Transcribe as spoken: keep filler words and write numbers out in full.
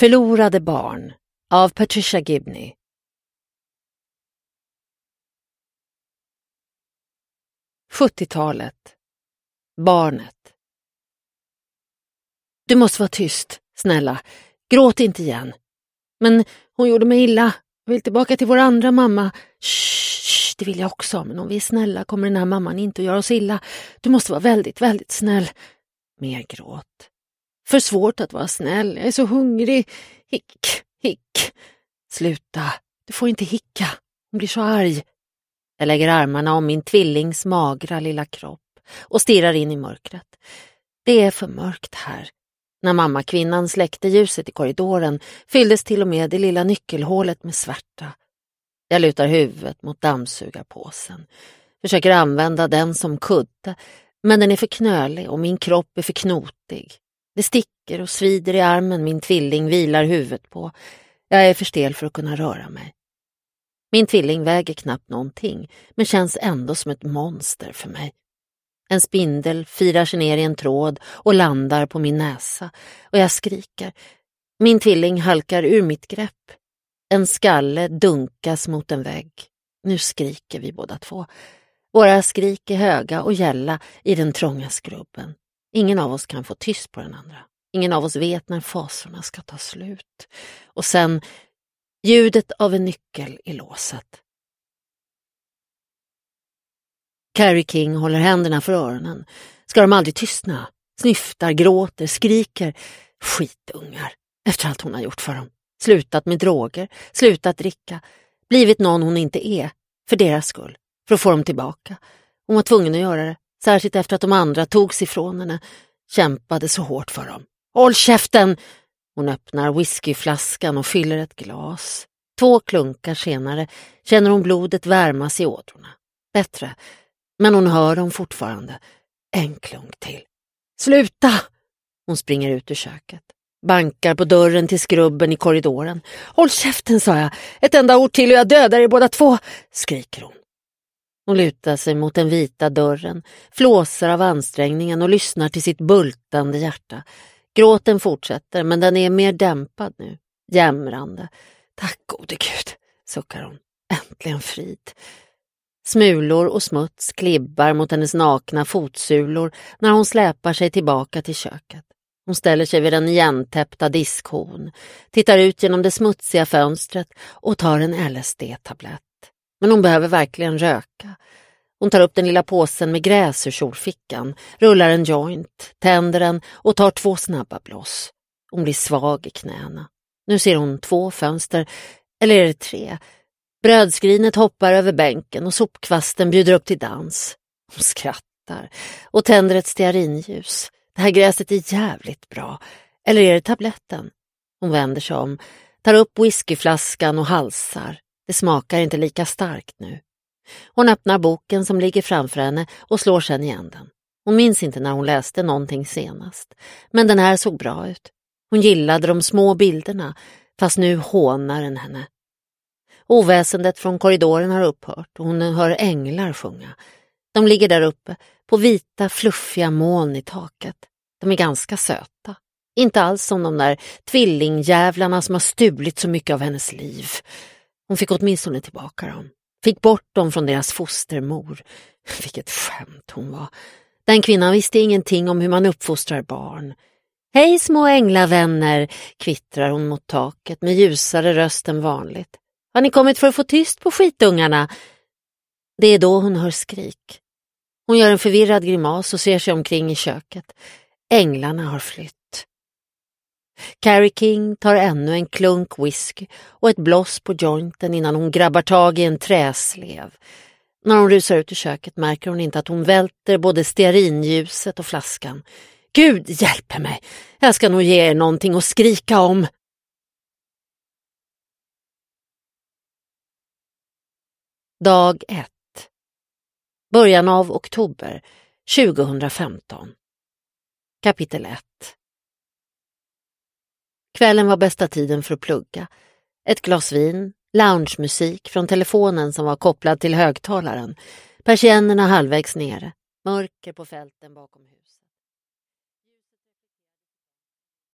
Förlorade barn av Patricia Gibney. sjuttiotalet. Barnet. Du måste vara tyst, snälla. Gråt inte igen. Men hon gjorde mig illa. Jag vill tillbaka till vår andra mamma. Shh, det vill jag också. Men om vi är snälla kommer den här mamman inte att göra oss illa. Du måste vara väldigt, väldigt snäll. Mer gråt. För svårt att vara snäll. Jag är så hungrig. Hick, hick. Sluta. Du får inte hicka. Hon blir så arg. Jag lägger armarna om min tvillings magra lilla kropp och stirrar in i mörkret. Det är för mörkt här. När mammakvinnan släckte ljuset i korridoren fylldes till och med det lilla nyckelhålet med svärta. Jag lutar huvudet mot dammsugarpåsen. Försöker använda den som kudde, men den är för knölig och min kropp är för knotig. Det sticker och svider i armen min tvilling vilar huvudet på. Jag är för stel för att kunna röra mig. Min tvilling väger knappt någonting, men känns ändå som ett monster för mig. En spindel firar sig ner i en tråd och landar på min näsa, och jag skriker. Min tvilling halkar ur mitt grepp. En skalle dunkas mot en vägg. Nu skriker vi båda två. Våra skrik är höga och gälla i den trånga skrubben. Ingen av oss kan få tyst på den andra. Ingen av oss vet när fasorna ska ta slut. Och sen ljudet av en nyckel i låset. Carrie King håller händerna för öronen. Ska de aldrig tystna? Snyftar, gråter, skriker. Skitungar. Efter allt hon har gjort för dem. Slutat med droger, slutat dricka. Blivit någon hon inte är. För deras skull. För att få dem tillbaka. Hon var tvungen att göra det. Särskilt efter att de andra togs ifrån henne. Kämpade så hårt för dem. Håll käften! Hon öppnar whiskyflaskan och fyller ett glas. Två klunkar senare känner hon blodet värmas i ådrorna. Bättre. Men hon hör dem fortfarande. En klunk till. Sluta! Hon springer ut ur köket. Bankar på dörren till skrubben i korridoren. Håll käften, sa jag. Ett enda ord till och jag dödar er båda två, skriker hon. Hon lutar sig mot den vita dörren, flåsar av ansträngningen och lyssnar till sitt bultande hjärta. Gråten fortsätter, men den är mer dämpad nu. Jämrande. Tack gode Gud, suckar hon. Äntligen frid. Smulor och smuts klibbar mot hennes nakna fotsulor när hon släpar sig tillbaka till köket. Hon ställer sig vid den igentäppta diskhon, tittar ut genom det smutsiga fönstret och tar en L S D-tablett. Men hon behöver verkligen röka. Hon tar upp den lilla påsen med gräs ur kjolfickan, rullar en joint, tänder den och tar två snabba blås. Hon blir svag i knäna. Nu ser hon två fönster, eller är det tre? Brödskrinet hoppar över bänken och sopkvasten bjuder upp till dans. Hon skrattar och tänder ett stearinljus. Det här gräset är jävligt bra. Eller är det tabletten? Hon vänder sig om, tar upp whiskyflaskan och halsar. Det smakar inte lika starkt nu. Hon öppnar boken som ligger framför henne och slår sedan igen den. Hon minns inte när hon läste någonting senast. Men den här såg bra ut. Hon gillade de små bilderna, fast nu hånar den henne. Oväsendet från korridoren har upphört och hon hör änglar sjunga. De ligger där uppe på vita fluffiga moln i taket. De är ganska söta. Inte alls som de där tvillingjävlarna som har stulit så mycket av hennes liv. Hon fick åtminstone tillbaka dem. Fick bort dem från deras fostermor. Vilket skämt hon var. Den kvinnan visste ingenting om hur man uppfostrar barn. Hej små änglavänner, kvittrar hon mot taket med ljusare röst än vanligt. Har ni kommit för att få tyst på skitungarna? Det är då hon hör skrik. Hon gör en förvirrad grimas och ser sig omkring i köket. Änglarna har flytt. Carrie King tar ännu en klunk whisky och ett bloss på jointen innan hon grabbar tag i en träslev. När hon rusar ut i köket märker hon inte att hon välter både stearinljuset och flaskan. Gud hjälper mig, jag ska nog ge er någonting att skrika om. Dag ett. Början av oktober tjugohundrafemton. Kapitel ett. Kvällen var bästa tiden för att plugga. Ett glas vin, loungemusik från telefonen som var kopplad till högtalaren. Persiennerna halvvägs nere. Mörker på fälten bakom huset.